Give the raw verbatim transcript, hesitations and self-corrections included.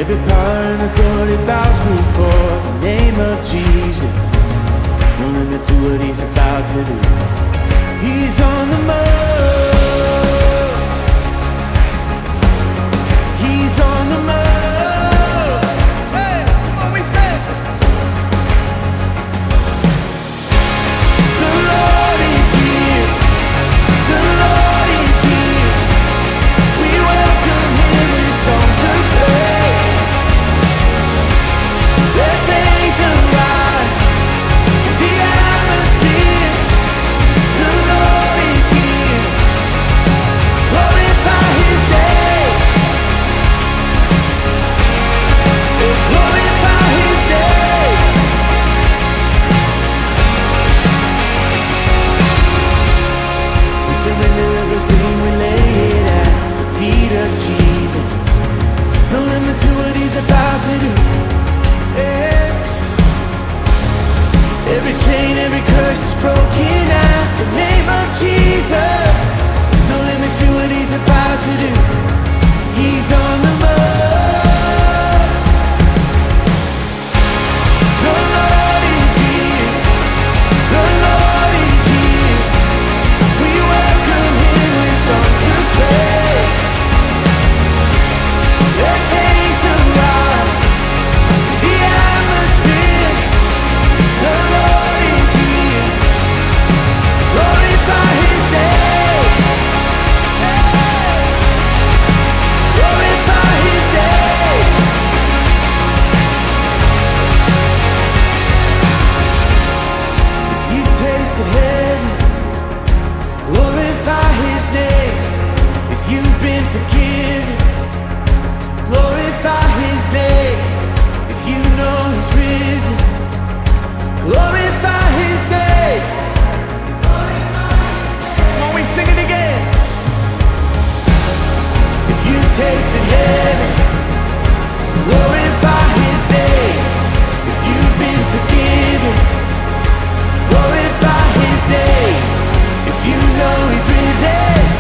Every power and authority bows before the name of Jesus. No limit to what he's about to do. He's on the move. He's on the move. Hey, what we say? The Lord is here. The Lord is here. We welcome him with songs of praise. Let faith arise in the atmosphere. The Lord is here. Glorify his name. Glorify his name. We surrender everything, we lay it at the feet of Jesus. No limit to what he's about to do. Yeah. Every chain, every curse is broken at the name of Jesus. No limit to what he's about to do. He's on the move. The Lord is here. The Lord is here. We welcome him with songs of praise. Let faith arise in the atmosphere. The Lord is here. Glorify his name. Hey. Glorify his name. If you tasted heaven, glorify his name. If you've been forgiven, glorify his name. If you know he's risen, glorify his name. Come on, we sing it again. If you tasted heaven, glorify his name. If you've been forgiven, glorify his name. If you know he's risen,